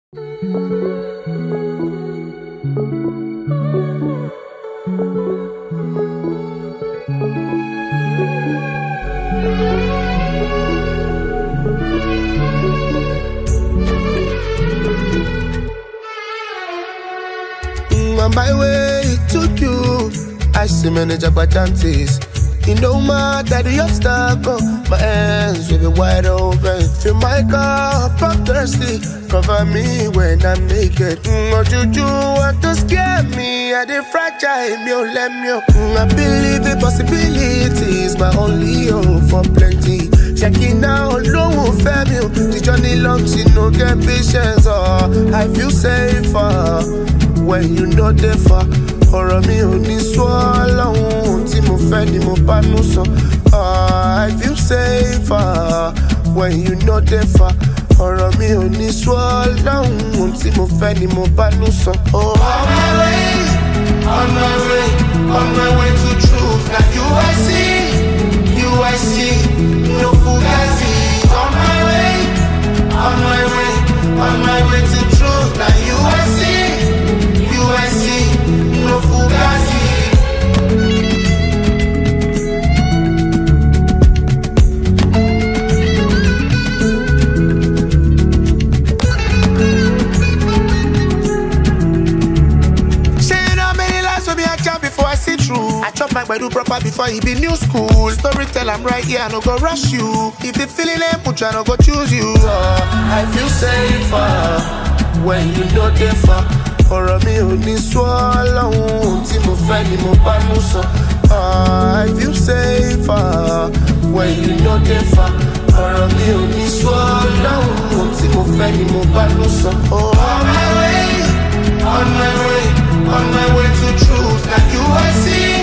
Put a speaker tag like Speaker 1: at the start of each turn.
Speaker 1: On my way to you, I see many opportunities. You know my daddy obstacle. My hands will be wide open. Fill my cup, I'm thirsty. Cover me when I'm naked. What you do want to scare me? I did fragile me, oh let me. I believe in possibilities. My only hope for plenty. Checking out, no one fair me. The journey long, she no get patience. Oh, I feel safer when you know they far. Ọ̀rọ̀ mi ò ní sọ lọ́hùn tí mo fẹ́ ni mo bá nú sọ. I feel safer when you know they far. Ọ̀rọ̀ mi ò ní sọ lọ́hùn tí mo fẹ́ ni mo bá nú sọ. On my way, on my way, on my way to truth. Na you I see, no fugazi. On my way, on my way, on my way to truth. Na you I see, no fugazi. Saying how many lies will be a job before I see through. I chop my gbedu proper before he be new school. Storytell I'm right here, I no go rush you. If the feeling ain't put, I no go choose you. I feel safer when you know they far. Ọ̀rọ̀ mi ò ní sọ lọ́hùn tí mo fẹ́ ni mo bá nú sọ. I feel safer when you know they far. Ọ̀rọ̀ mi ò ní sọ lọ́hùn tí mo fẹ́ ni mo bá nú sọ. On my way, on my way, on my way to truth. Na you I see.